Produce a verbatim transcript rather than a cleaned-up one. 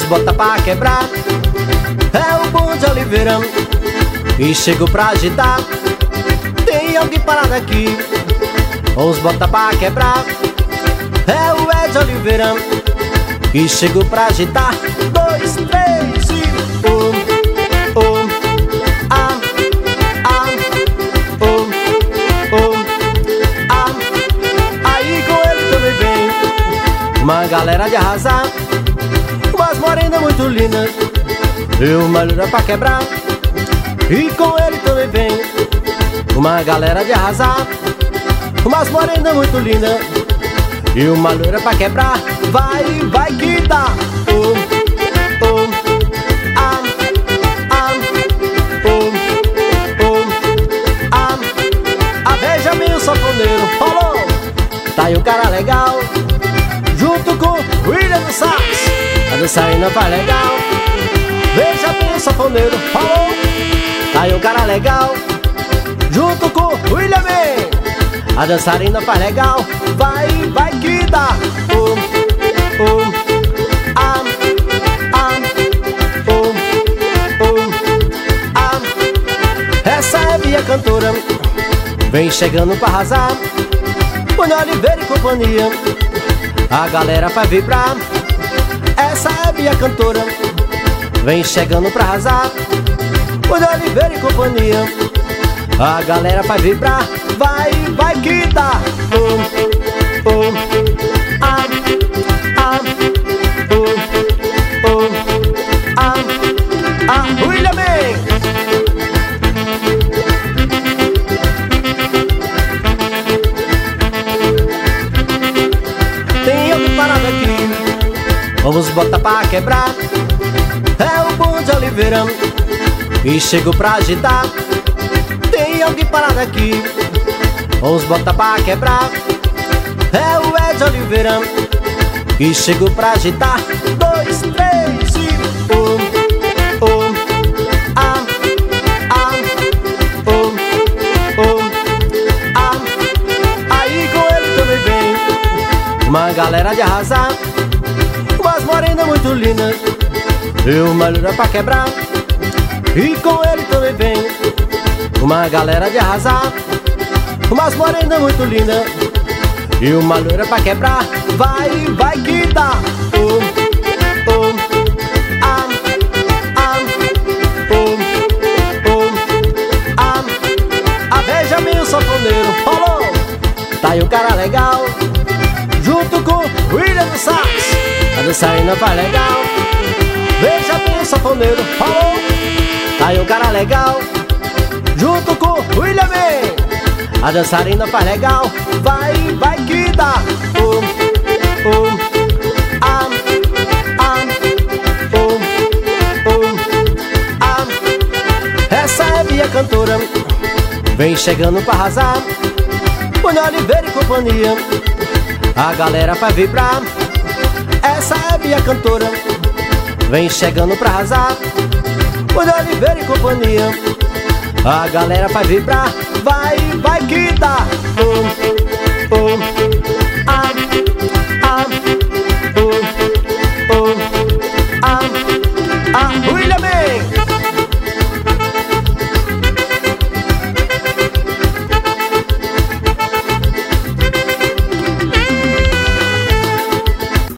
bota pra quebrar. É o Bom de Oliveira e chego pra agitar. Tem alguém parado aqui, os bota pra quebrar. É o Ed Oliveira e chego pra agitar. Dois, três e um, um, ah, ah, um, um, ah. Aí com ele também vem uma galera de arrasar, umas morenas muito lindas e uma loira pra quebrar. E com ele também vem uma galera de arrasar, umas morenas muito lindas e uma loira pra quebrar. Vai, vai que dá. Um, um, ah, ah, um, um, ah. Ah, veja bem o sanfoneiro, falou. Tá aí o cara legal, junto com William do Sax. A dançarina faz legal. Veja bem o sanfoneiro, falou. Tá aí o cara legal, junto com William Man. A dançarina faz legal. Vai, vai que dá. Um, um, ah, ah, um, um, ah. Essa é minha cantora, vem chegando pra arrasar. Bom Oliveira e companhia, a galera faz vibrar. Essa é minha cantora, vem chegando pra arrasar. Bom Oliveira e companhia, a galera faz vibrar. Vai, vai que dá. Um, um, ah, ah, um, um, ah, ah, William Man. Tem alguém parado aqui, vamos botar pra quebrar. É o Bom de Oliveira e chego pra agitar. Tem alguém parado aqui, vamos botar pra quebrar. É o Ed Oliveira e chego pra agitar. Dois, três e um, um, ah, ah, um, um, ah. Aí com ele também vem uma galera de arrasar, umas morenas muito lindas e uma loira pra quebrar. E com ele também vem uma galera de arrasar, umas morenas muito lindas e uma loira pra quebrar. Vai, vai que dá. Um, um, ah, ah, um, um, ah. Ah, veja bem o sanfoneiro, falou. Tá aí o cara legal, junto com William do Sax. A dançarina faz legal. Veja bem o sanfoneiro, falou. Tá aí o cara legal, junto com William Man. A dançarina faz legal. Vai, vai que dá. Um, um, ah, ah, um, um, ah. Essa é minha cantora, vem chegando pra arrasar. Bom Oliveira e companhia, a galera faz vibrar. Essa é minha cantora, vem chegando pra arrasar. Bom Oliveira e companhia, a galera faz vibrar. Vai, vai que dá. Um,